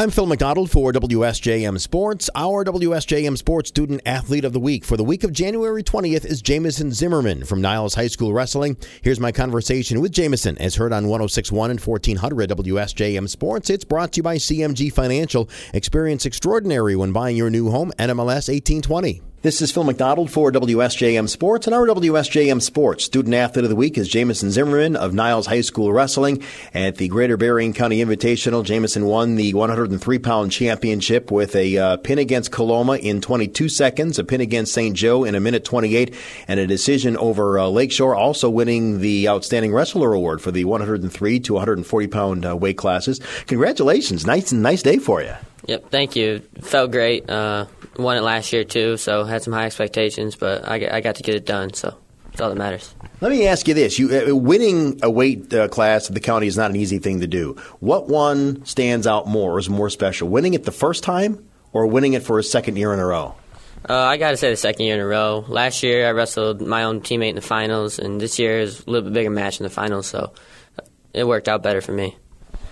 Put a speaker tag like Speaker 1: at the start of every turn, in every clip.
Speaker 1: I'm Phil McDonald for WSJM Sports. Our WSJM Sports Student Athlete of the Week for the week of January 20th is Jamison Zimmerman from Niles High School Wrestling. Here's my conversation with Jamison, as heard on 106.1 and 1400 WSJM Sports. It's brought to you by CMG Financial. Experience extraordinary when buying your new home, NMLS 1820. This is Phil McDonald for WSJM Sports, and our WSJM Sports Student Athlete of the Week is Jamison Zimmerman of Niles High School Wrestling. At the Greater Berrien County Invitational, Jamison won the 103-pound championship with a pin against Coloma in 22 seconds, a pin against St. Joe in a minute 28, and a decision over Lakeshore, also winning the Outstanding Wrestler Award for the 103 to 140-pound weight classes. Congratulations. Nice day for you.
Speaker 2: Yep, thank you. Felt great. Won it last year, too, so had some high expectations, but I got to get it done, so that's all that matters.
Speaker 1: Let me ask you this. Winning a weight class at the county is not an easy thing to do. What one stands out more or is more special, winning it the first time or winning it for a second year in a row?
Speaker 2: I got to say the second year in a row. Last year, I wrestled my own teammate in the finals, and this year is a little bit bigger match in the finals, so it worked out better for me.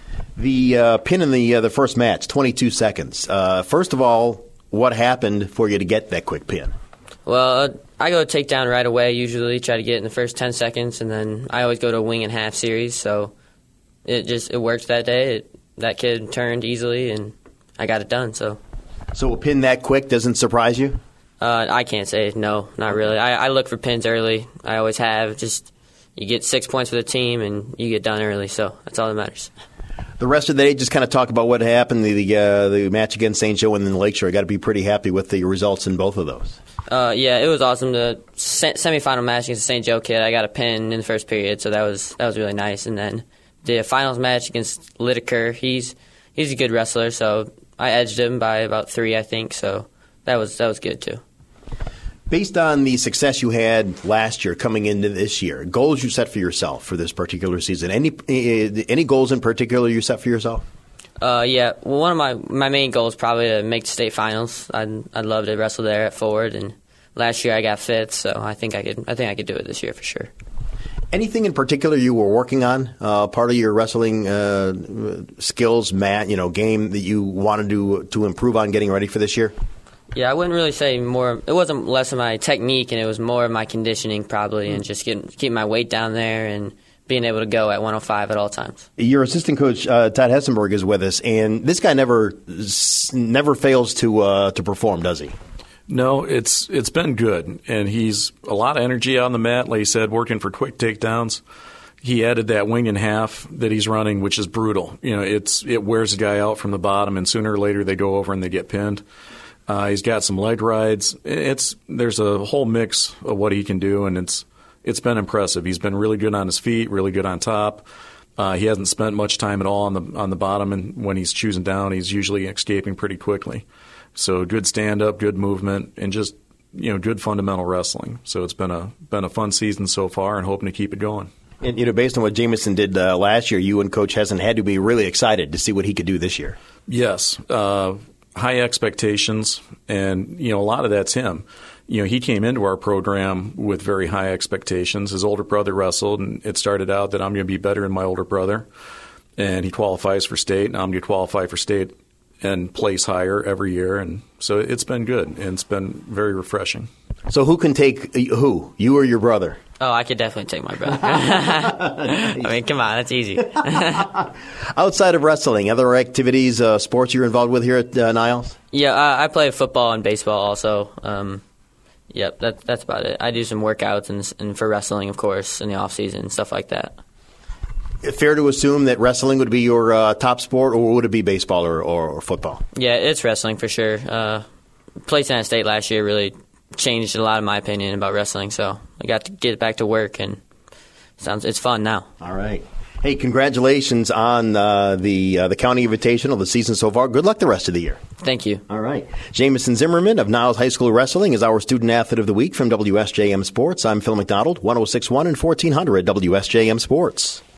Speaker 1: The pin in the first match, 22 seconds. First of all, what happened for you to get that quick pin?
Speaker 2: Well, I go takedown right away, usually try to get it in the first 10 seconds, and then I always go to a wing and half series, so it worked that day. That kid turned easily, and I got it done. So
Speaker 1: a pin that quick doesn't surprise you?
Speaker 2: I can't say no, not really. I look for pins early. I always have. Just you get 6 points for the team, and you get done early, so that's all that matters.
Speaker 1: The rest of the day, just kind of talk about what happened, the match against St. Joe and then Lakeshore. I got to be pretty happy with the results in both of those.
Speaker 2: Yeah, it was awesome. The semifinal match against the St. Joe kid, I got a pin in the first period, so that was really nice. And then the finals match against Lideker, he's a good wrestler, so I edged him by about 3, I think. So that was good too. Based
Speaker 1: on the success you had last year coming into this year, goals you set for yourself for this particular season, any goals in particular you set for yourself?
Speaker 2: Yeah, well, one of my main goals is probably to make the state finals. I'd love to wrestle there at forward, and last year I got 5th, so I think I could do it this year for sure.
Speaker 1: Anything in particular you were working on, part of your wrestling skills, game that you wanted to improve on getting ready for this year?
Speaker 2: Yeah, I wouldn't really say more. It wasn't less of my technique, and it was more of my conditioning probably, and just keeping my weight down there and being able to go at 105 at all times.
Speaker 1: Your assistant coach, Todd Hessenberg, is with us, and this guy never fails to perform, does he?
Speaker 3: No, it's been good, and he's a lot of energy on the mat, like you said, working for quick takedowns. He added that wing and half that he's running, which is brutal. It wears the guy out from the bottom, and sooner or later they go over and they get pinned. He's got some leg rides. There's a whole mix of what he can do, and it's been impressive. He's been really good on his feet, really good on top. He hasn't spent much time at all on the bottom, and when he's choosing down, he's usually escaping pretty quickly. So good stand-up, good movement, and just good fundamental wrestling. So it's been a fun season so far, and hoping to keep it going.
Speaker 1: And based on what Jamison did last year, you and Coach Hessen had to be really excited to see what he could do this year.
Speaker 3: Yes. High expectations, and a lot of that's him. He came into our program with very high expectations. His older brother wrestled, and it started out that I'm going to be better than my older brother, and he qualifies for state, and I'm going to qualify for state and place higher every year, and so it's been good, and it's been very refreshing.
Speaker 1: So who can take who, you or your brother?
Speaker 2: Oh, I could definitely take my brother. I mean, come on, that's easy.
Speaker 1: Outside of wrestling, other activities, sports you're involved with here at Niles?
Speaker 2: Yeah, I play football and baseball also. Yep, that's about it. I do some workouts and for wrestling, of course, in the off season, stuff like that.
Speaker 1: Fair to assume that wrestling would be your top sport, or would it be baseball or football?
Speaker 2: Yeah, it's wrestling for sure. Placing at state last year really changed a lot of my opinion about wrestling, so I got to get back to work, and it's fun now.
Speaker 1: All right. Hey, congratulations on the County Invitational, the season so far. Good luck the rest of the year.
Speaker 2: Thank you.
Speaker 1: All right. Jamison Zimmerman of Niles High School Wrestling is our Student Athlete of the Week from WSJM Sports. I'm Phil McDonald, 106.1 and 1400 WSJM Sports.